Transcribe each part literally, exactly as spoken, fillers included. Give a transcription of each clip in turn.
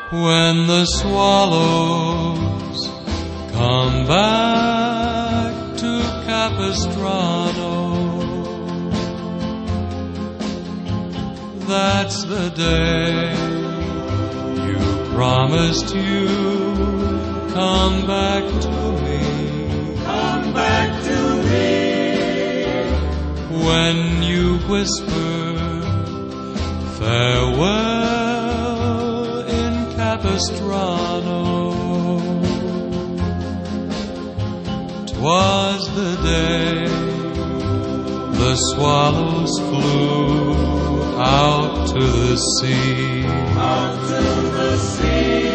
when the swallows come back to Capistrano. That's the day you promised you'd come back to me. Come back to me. When you whispered farewell in Capistrano, 'twas the day the swallows flew out to the sea. Out to the sea.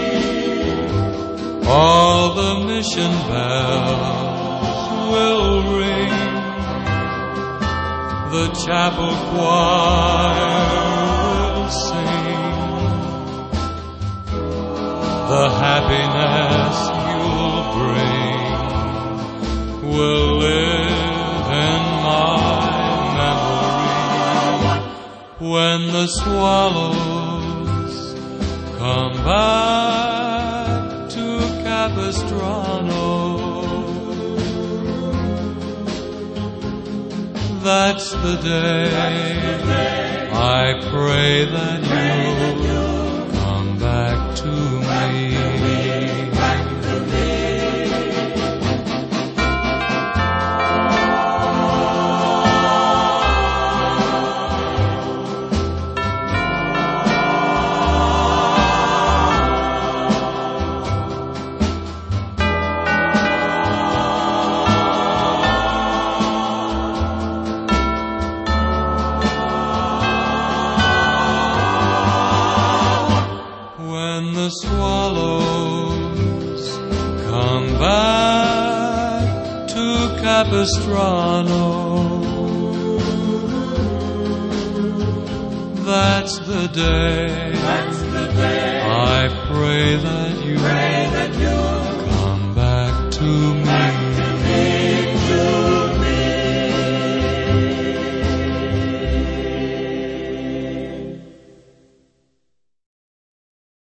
All the mission bells will ring, the chapel choir will sing, the happiness you'll bring will live in my memory. When the swallows come back to Capistrano, that's the day, That's the day I pray that you'll come back to me. back to me. When the swallows come back to Capistrano, that's the day, That's the day I pray that you Pray that you'll come back to me.